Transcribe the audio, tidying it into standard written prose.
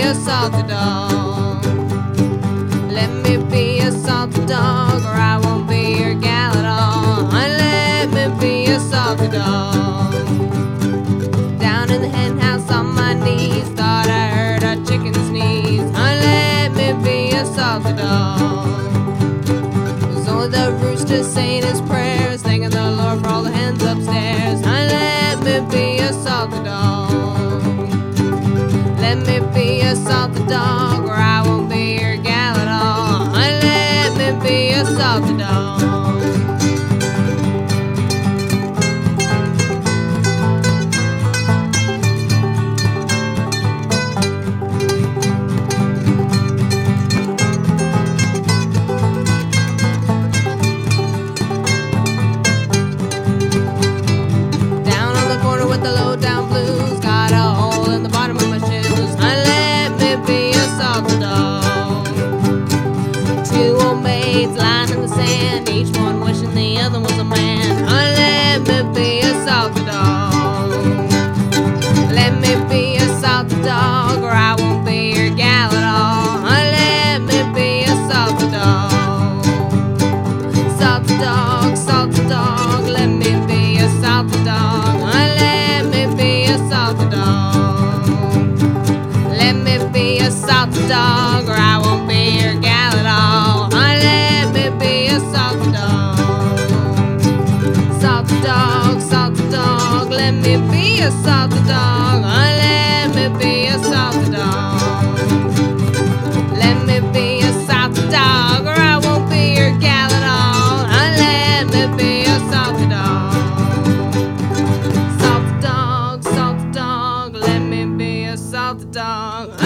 a salty dog. Let me be a salty dog, or I won't be your gal at all. Let me be a salty dog. Down in the hen house on my knees, thought I heard a chicken sneeze. Let me be a salty dog. It was only the rooster saying his prayers, thanking the Lord for all the hens upstairs. Let me be a salty dog. Let me be a salty dog, or I won't be your gal at all. Let me be a salty dog. Down on the corner with the low down blues, got a hole in the bottom of my shoes. Let me be a salty dog. Two old maids lying in the sand, each one wishing the other was a man. Let me be a salty dog. Let me be a salty dog, or I won't be your gal at all. Let me be a salty dog. Salty dog, salty dog, let me be a salty dog. Let me be a salty dog. Let me be a salty dog, or I won't be your gal at all. Let me be a salty dog. Salty dog, salty dog, let me be a salty dog. Let me be a salty dog. Let me be a salty dog, or I won't be your gal at all. Let me be a salty dog. Salty dog, let me be a salty dog.